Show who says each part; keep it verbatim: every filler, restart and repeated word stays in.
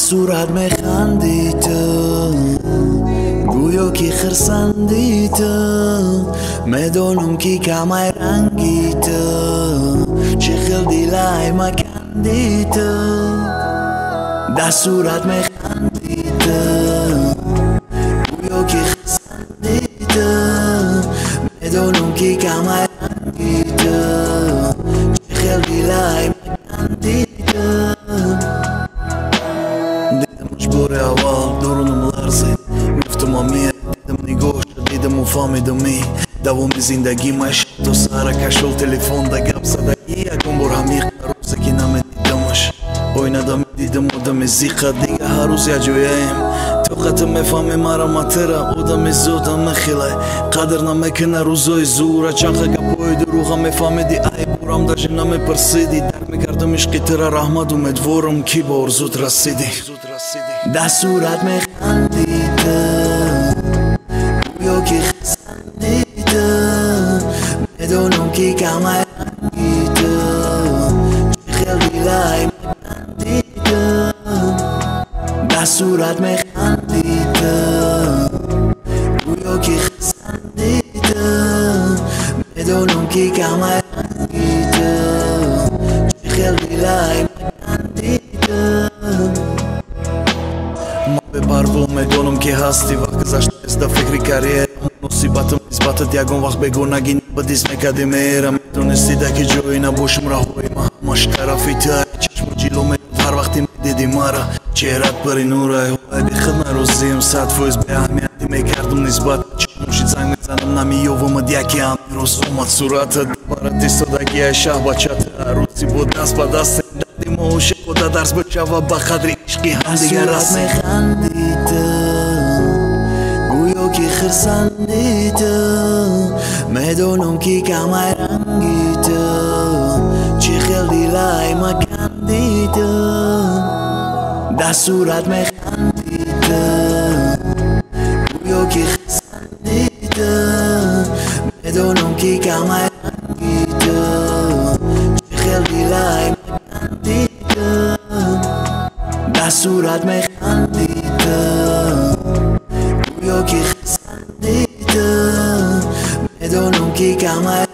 Speaker 1: صورت میخندیده گویا که خرسندیده میدونم که کمای رنگیده چه خیل دیلای مکندیده در صورت میخندیده گویا که خرسندیده میدونم که کمای رنگیده چه خیل دیلای مکندیده دیدمش بار اول درونم لرزید گفتم آمیه دیدم نگاهش دیدم و فهمیدمی دوامی زندگیمش تو سر کشل تلفن دا گپ زدگی یکم بار همیق روزه که نمیدیدمش اوینه دیدم آدم زیقه دیگه هر روز یه جوییم طاقت میفهمی مرا ماتره آدم زودم میخیله قدر نمیکنه روزای زوره چخه گپای دروغه میفهمیدی ای بورم داجه نمیپرسیدی درک میکردم عشقی تره رحمت امیدوارم کی با ارزوت رسیدی در صورت میخندیده گویا که خسندیده میدونم که کمای رنگیده چه خیل دیلای مکندیده در صورت میخندیده گویا که خسندیده میدونم که کمای رنگیده چه خیل دیلای مکندیده ما ببرو میدونم که هستی وقت گذشته است در فکری کریر مصیبتم نسبتت یکم وقت بگو نگی بدیز میکدی میرم میدونستی ده که جایی نباشم رهوی ما همش طرفی تای چشم و جیلو میدود هر وقتی میدیدی مرا چهرت پری نوره های بخد نروزیم صد فویز به اهمیتی میکردم نسبت چموشید زنگ میزنم نمیوومد یکی هم روز اومد صورتت برات ایستادگی های شه بچت عروسی بود دست با دست دادیم و عشق خدا درس بچه و بقدر عشقی هم دیگر رسیم میخندیده گویا که خرسندیده میدونم که کمای رنگیده چه خیل دیلای مکندیده در صورت میخندیده گویا که خرسندیده میدونم که کمای رنگیده چه خیل دیلای مکندیده در صورت میخندیده گویا که خسندیده میدونم که کمای